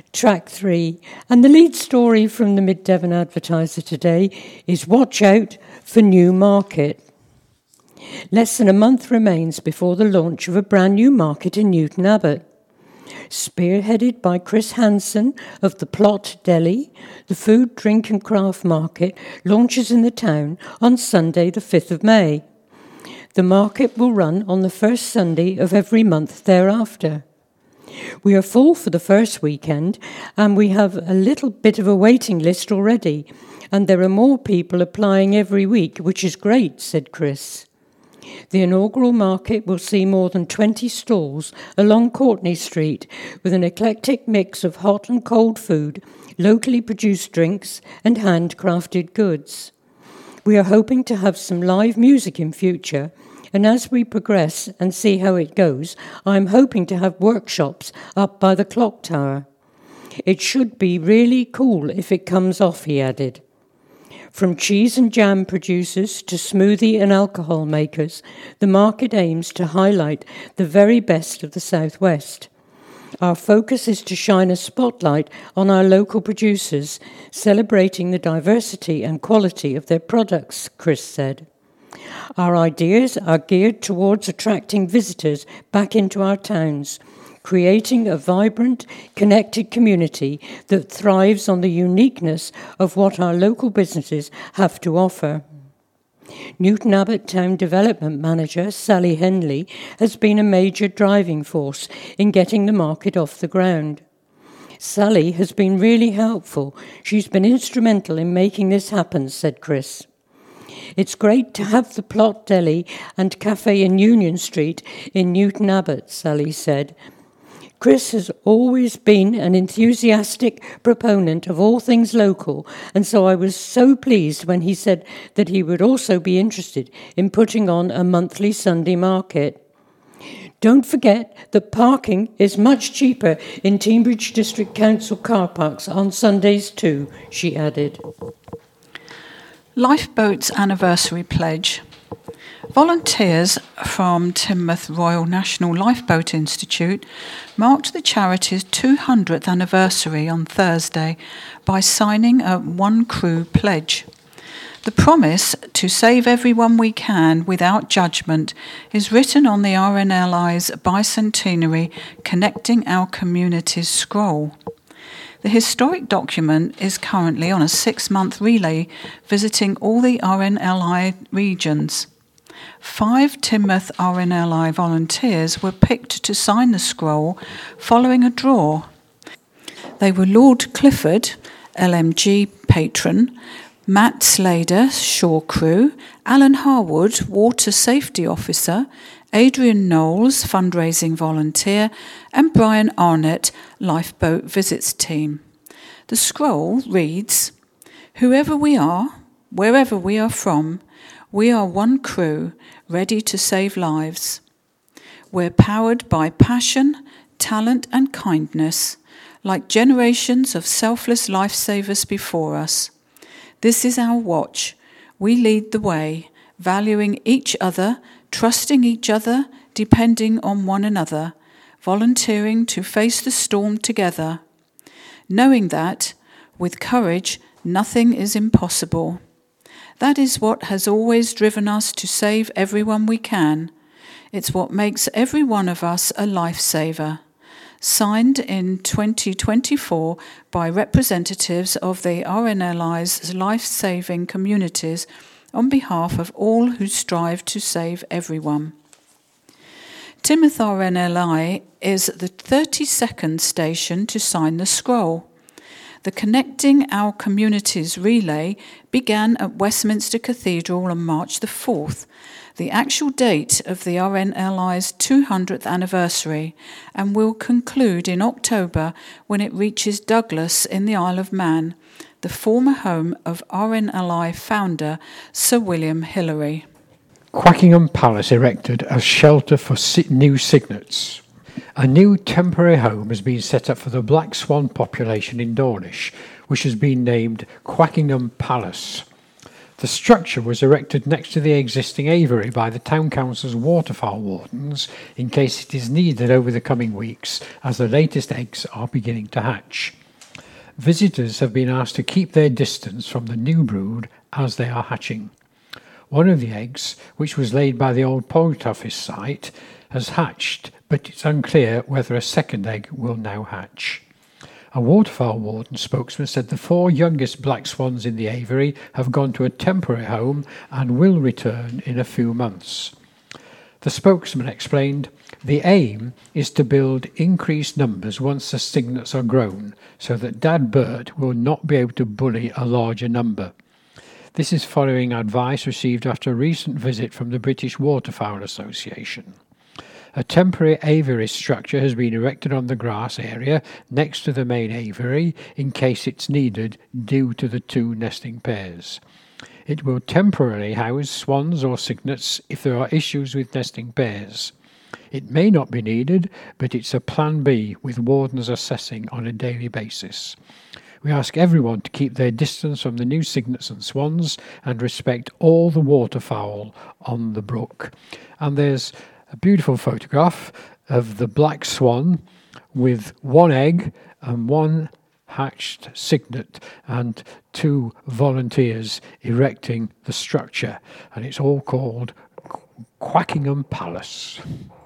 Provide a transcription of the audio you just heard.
Track 3, and the lead story from the Mid-Devon Advertiser today is Watch Out for New Market. Less than a month remains before the launch of a brand new market in Newton Abbot. Spearheaded by Chris Hansen of the Plot Deli, the food, drink and craft market launches in the town on Sunday the 5th of May. The market will run on the first Sunday of every month thereafter. We are full for the first weekend, and we have a little bit of a waiting list already, and there are more people applying every week, which is great, said Chris. The inaugural market will see more than 20 stalls along Courtney Street with an eclectic mix of hot and cold food, locally produced drinks and handcrafted goods. We are hoping to have some live music in future, and as we progress and see how it goes, I'm hoping to have workshops up by the clock tower. It should be really cool if it comes off, he added. From cheese and jam producers to smoothie and alcohol makers, the market aims to highlight the very best of the Southwest. Our focus is to shine a spotlight on our local producers, celebrating the diversity and quality of their products, Chris said. Our ideas are geared towards attracting visitors back into our towns, creating a vibrant, connected community that thrives on the uniqueness of what our local businesses have to offer. Newton Abbot Town Development Manager Sally Henley has been a major driving force in getting the market off the ground. Sally has been really helpful. She's been instrumental in making this happen, said Chris. It's great to have the Plot Deli and Cafe in Union Street in Newton Abbot, Sally said. Chris has always been an enthusiastic proponent of all things local, and so I was so pleased when he said that he would also be interested in putting on a monthly Sunday market. Don't forget that parking is much cheaper in Teignbridge District Council car parks on Sundays too, she added. Lifeboat's Anniversary Pledge. Volunteers from Teignmouth Royal National Lifeboat Institute marked the charity's 200th anniversary on Thursday by signing a One Crew pledge. The promise to save everyone we can without judgment is written on the RNLI's bicentenary Connecting Our Communities scroll. The historic document is currently on a 6-month relay visiting all the RNLI regions. 5 Teignmouth RNLI volunteers were picked to sign the scroll following a draw. They were Lord Clifford, LMG patron, Matt Slader, shore crew, Alan Harwood, water safety officer, Adrian Knowles, fundraising volunteer, and Brian Arnett, lifeboat visits team. The scroll reads, "Whoever we are, wherever we are from, we are one crew, ready to save lives. We're powered by passion, talent and kindness, like generations of selfless lifesavers before us. This is our watch. We lead the way, valuing each other, trusting each other, depending on one another, volunteering to face the storm together, knowing that, with courage, nothing is impossible. That is what has always driven us to save everyone we can. It's what makes every one of us a lifesaver." Signed in 2024 by representatives of the RNLI's life-saving communities on behalf of all who strive to save everyone. Teignmouth RNLI is the 32nd station to sign the scroll. The Connecting Our Communities relay began at Westminster Cathedral on March the 4th, the actual date of the RNLI's 200th anniversary, and will conclude in October when it reaches Douglas in the Isle of Man, the former home of RNLI founder Sir William Hillary. Quackingham Palace erected as shelter for new cygnets. A new temporary home has been set up for the black swan population in Dawlish, which has been named Quackingham Palace. The structure was erected next to the existing aviary by the Town Council's waterfowl wardens in case it is needed over the coming weeks as the latest eggs are beginning to hatch. Visitors have been asked to keep their distance from the new brood as they are hatching. One of the eggs, which was laid by the old post office site, has hatched, but it's unclear whether a second egg will now hatch. A waterfowl warden spokesman said the 4 youngest black swans in the aviary have gone to a temporary home and will return in a few months. The spokesman explained, "The aim is to build increased numbers once the cygnets are grown, so that Dad Bert will not be able to bully a larger number." This is following advice received after a recent visit from the British Waterfowl Association. A temporary aviary structure has been erected on the grass area next to the main aviary in case it's needed due to the 2 nesting pairs. It will temporarily house swans or cygnets if there are issues with nesting pairs. It may not be needed, but it's a plan B with wardens assessing on a daily basis. We ask everyone to keep their distance from the new cygnets and swans and respect all the waterfowl on the brook. And there's a beautiful photograph of the black swan with 1 egg and 1 hatched cygnet and 2 volunteers erecting the structure, and it's all called Quackingham Palace.